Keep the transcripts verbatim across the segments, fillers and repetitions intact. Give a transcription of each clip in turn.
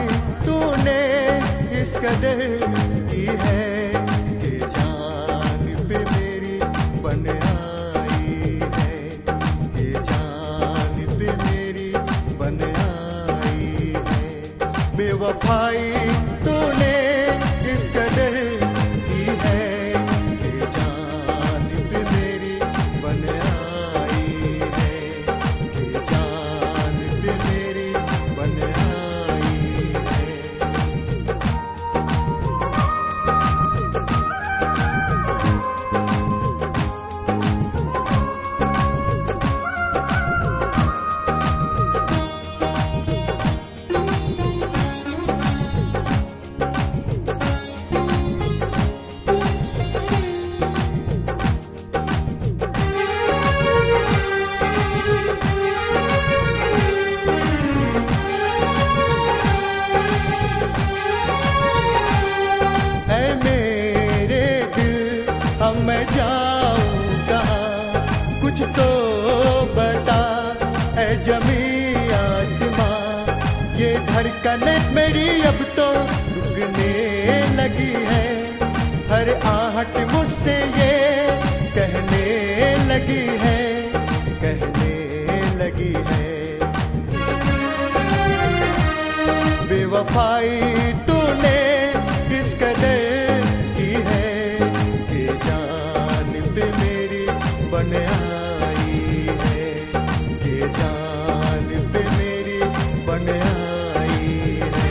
तूने इस कदर की है कि जान पे मेरी बन आई है, कि जान पे मेरी बन आई है। बेवफाई तूने इस कदर की है कि जान पे मेरी बन आई है, कि जान पे मेरी बन आई है। अब मैं जाऊं कहाँ, कुछ तो बता ऐ जमी आसमां। ये धड़कन मेरी अब तो रुकने लगी है, हर आहट मुझसे ये कहने लगी है, कहने लगी है। बेवफाई तूने किस कदर की है कि जान पे मेरी बन आई है, कि जान पे मेरी बन आई है।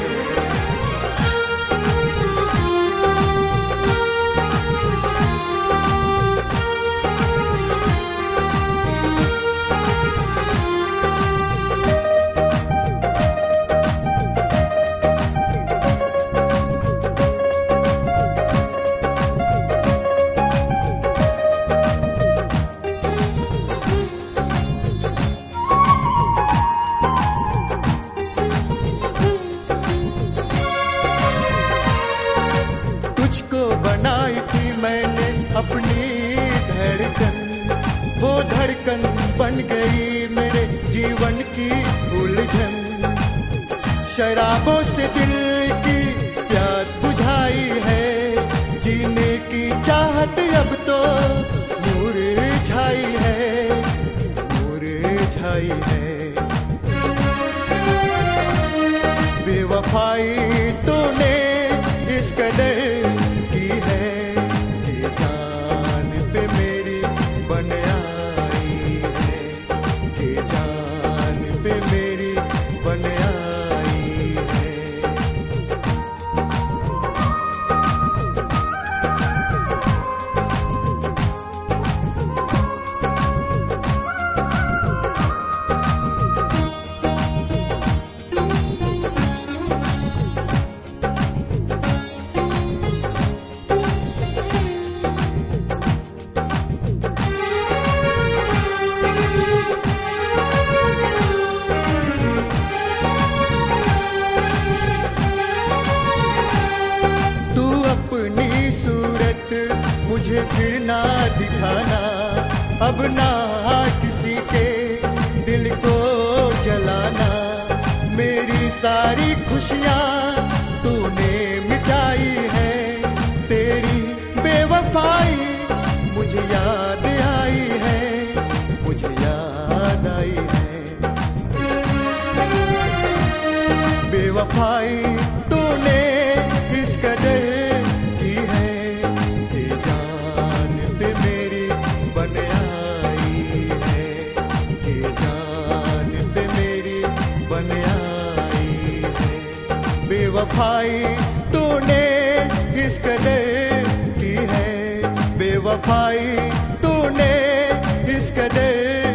तुझको बनाई थी मैंने अपनी धड़कन, वो धड़कन बन गई मेरे जीवन की उलझन। शराबों से दिल की प्यास बुझाई है, जीने की चाहत अब तो मुरझाई है, मुरझाई है। बेवफाई तूने इस कदर की है कि जान पे मेरी बन आई है, कि जान पे मेरी बन आई है। अपनी सूरत मुझे फिर ना दिखाना, अब ना किसी के दिल को जलाना। मेरी सारी खुशियाँ तूने मिटाई है, तेरी बेवफाई मुझे याद आई है, मुझे याद आई है। बेवफाई तूने इस कदर की है कि जान पे मेरी बन आई है, कि जान पे मेरी बन आई है। बेवफाई तूने इस कदर की है, बेवफाई तूने इस कदर